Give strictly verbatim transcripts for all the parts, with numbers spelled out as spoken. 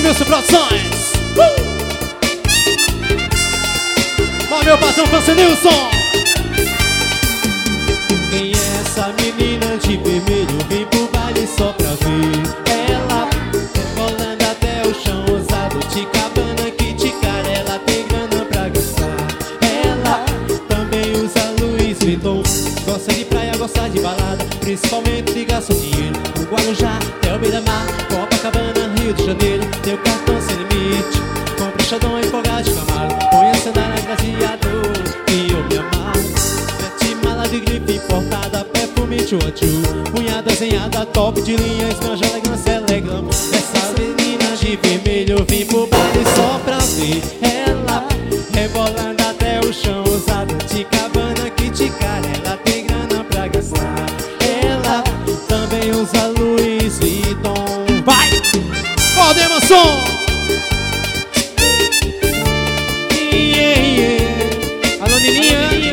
Wilson Produções. uh! Ó meu patrão Francinilson. Quem é essa menina de vermelho? Vem pro baile só pra ver ela rolando até o chão, usado de cabana que de cara ela tem grana pra gastar. Ela também usa Louis Vuitton, gosta de praia, gosta de balada, principalmente de gastar dinheiro no Guarujá, até o Beira-Mar, Copacabana, Rio de Janeiro. Teu cartão sem limite, compra xadão e folga de Camaro, põe a sandália gladiador e eu me amarro. Mete mala de grife importada, perfume tchu-tchu, unha desenhada, top de linha, esmanja, elegância, elegância. Essa menina de vermelho vim pro baile só pra ver ela rebolando até o chão, usada de cabana que de cara ela tem grana pra gastar. Ela também usa Louis Vuitton. Vai! Podemos som! Yeah, yeah. Alô, Nininha.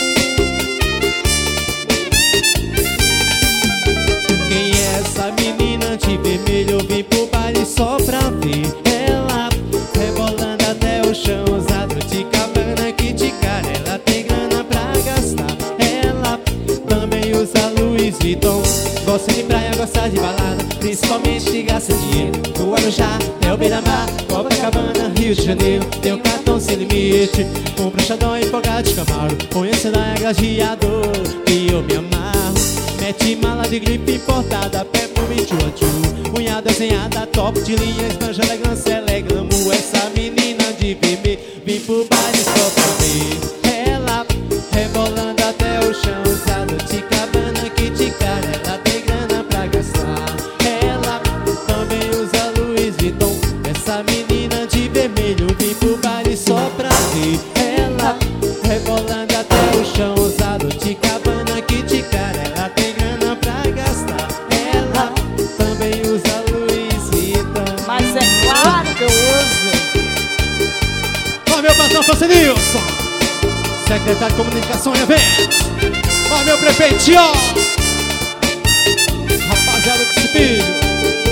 Quem é essa menina de vermelho? Vim pro baile só pra ver ela rebolando até o chão, usado de cabana que de cara ela tem grana pra gastar. Ela também usa Louis Vuitton, gosta de praia, gosta de balada, principalmente de gastar dinheiro no Guarujá, é o Beira-Mar, Copacabana, Rio de Janeiro. Tem um cartão sem limite, compra xadão e folga de Camaro, põe a sandália gladiador e eu me amarro. Mete mala de grife importada, perfume tchu-tchu, unha desenhada, top de linha, esmanja, elegância, elegamo. Essa menina de vermelho vim pro baile só pra ver ela rebolando até o chão, usada de cabana que de cara ela tem grana pra gastar. Ela também usa Louis Vuitton. Essa menina de vermelho vim pro baile só pra ver ela rebolando até o chão, usado de cabana que de cara ela tem grana pra gastar. Ela também usa Louis Vuitton. Mas é claro que eu uso. Ó meu patrão Francinilson, secretário de Comunicação e Eventos. Ó meu prefeitinho, rapaziada desse filho.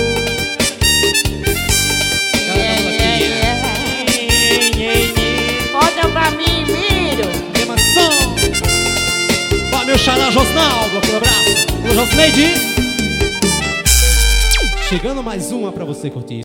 Yeah, yeah, yeah. Olha pra mim, Miro. Animação. Ó meu xará Josnaldo, aquele abraço. O Josneide. Chegando mais uma pra você curtir.